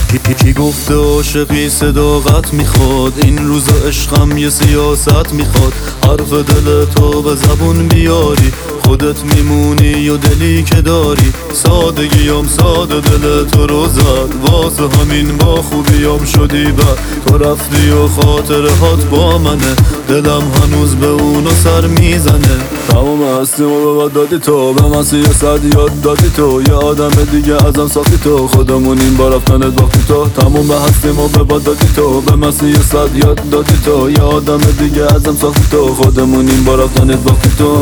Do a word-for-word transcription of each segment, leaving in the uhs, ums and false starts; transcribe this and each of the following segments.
کی کی گفته عاشقی صداقت میخواد، این روزا عشقم یه سیاست میخواد. حرف دل تو به زبون بیاری، خودت میمونی و دلی که داری. سادگیم ساده دل تو رو زد، واسه همین با خوبیام شدی بد. تو رفتی و خاطرهات با منه، دلم هنوز به اونو سر میزنه. تمام هستیم و به بد دادی تو، به من سیاست یاد دادی تو. یه آدم دیگه ازم ساختی تو، خودمون این بار رفتنت باختی تو. تمام هستیم و به بد دادی تو، به من سیاست یاد دادی تو. یه آدم دیگه ازم ساختی تو، خودمون این بار رفتنت باختی تو.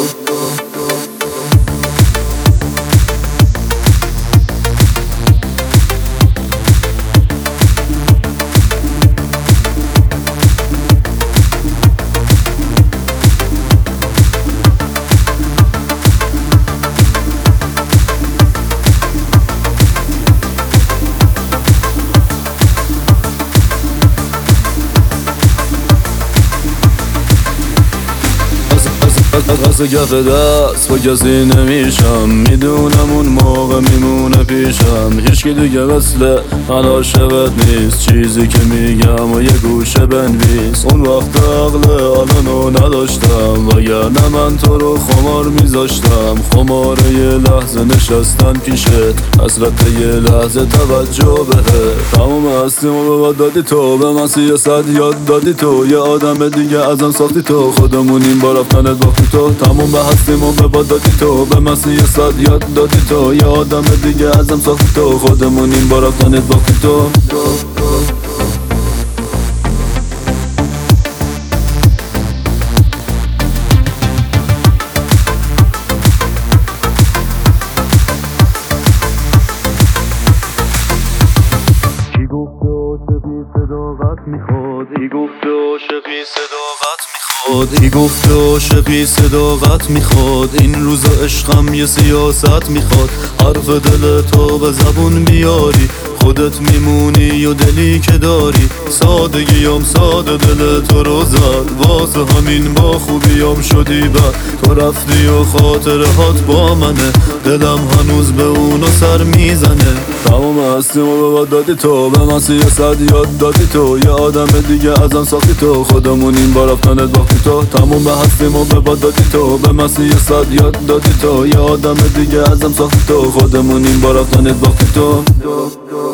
از گف دست با کسی نمیشم، میدونم اون موقع میمونه پیشم. هیچکی دیگه مثل من عاشقت نیست، چیزی که میگم و یه گوشه بنویس. اون وقت عقل الانو نداشتم، وگرنه من تو رو خمار میذاشتم. خمار یه لحظه نشستن پیشت، حسرت یه لحظه توجه بهت. تمام هستیم و به بد دادی تو، به من سیاست یاد دادی تو. یه آدم دیگه ازم ساختی تو، خودمون این بار رفتنت باختی تو. تموم به هستیم و به بد دادی تو، به من سیاست یاد دادی تو. یه آدم دیگه ازم ساختی تو، خودمون این بار رفتنت باختی تو. کی گفته عاشقی صداقت میخواد، کی گفته عاشقی صداقت میخواد. کی گفته عاشقی صداقت میخواد، این روزا عشقم یه سیاست میخواد. حرف دل تو به زبون بیاری، خودت میمونی و دلی که داری. سادگیم ساده دل تو رو زد، واسه همین با خوبیام شدی بد. تو رفتی و خاطرهات با منه، دلم هنوز به اونو سر میزنه. تمام هستیم و به بد دادی تو، به من سیاست یاد دادی تو. یه آدم دیگه ازم ساختی تو، خودمون این بار رفتنت باختی تو. تمام هستیم و به بد دادی تو، به من سیاست یاد دادی تو. یه آدم دیگه ازم ساختی تو، خودمون این بار رفتنت باختی تو.